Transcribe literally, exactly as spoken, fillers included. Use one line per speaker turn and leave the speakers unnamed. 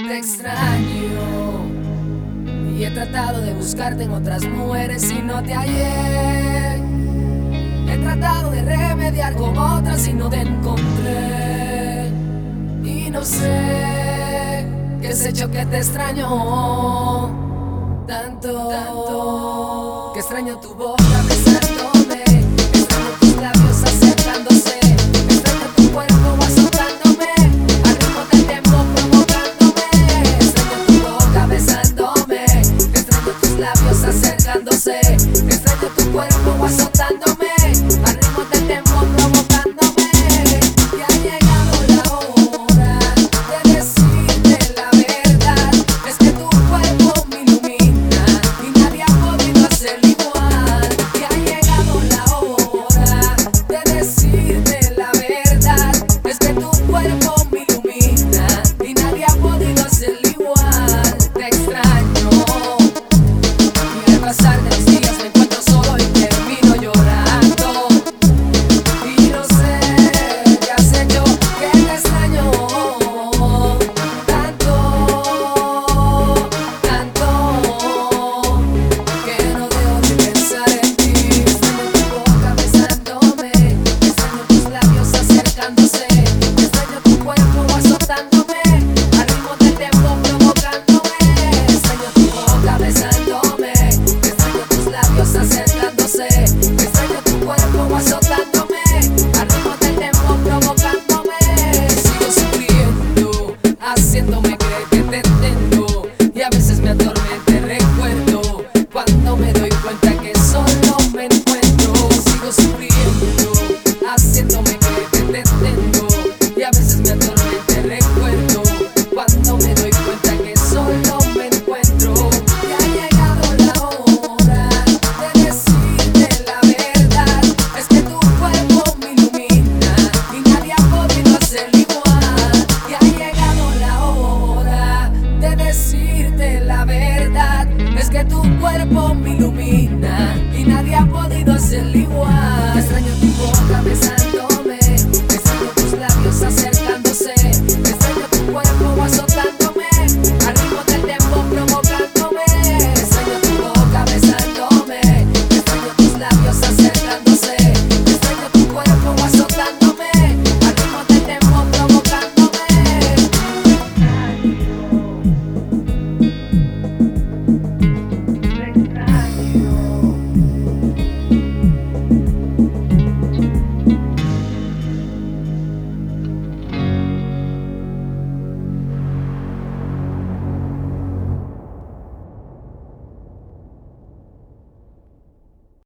Te extraño y he tratado de buscarte en otras mujeres y no te hallé. He tratado de remediar con otras y no te encontré. Y no sé qué has hecho que te extraño tanto, tanto, que extraño tu boca besándome, extraño tus labios acercándose, extraño tu cuerpo azotándome, al ritmo del tempo provocándome, extraño tu boca besándome, extraño tus labios acercándose, extraño tu cuerpo azotándome, al ritmo del tempo provocándome. Y ha llegado la hora de decirte la verdad, es que tu cuerpo me ilumina y nadie ha podido hacerlo igual. Y ha llegado la hora de decirte la verdad, es que tu cuerpo me ilumina y nadie ha podido hacerlo igual. Te extraño y al pasar de los días me encuentro solo y termino llorando. Y no sé qué has hecho que te extraño tanto, tanto, que no dejo de pensar en ti. Extraño tu boca besándome, extraño tus labios acercándose, extraño tu cuerpo azotándome, al ritmo del tempo provocándome. Extraño tu boca besándome, extraño tus labios acercándose, extraño tu cuerpo azotándome, al ritmo del tempo provocándome. Sigo sufriendo, haciéndome creer que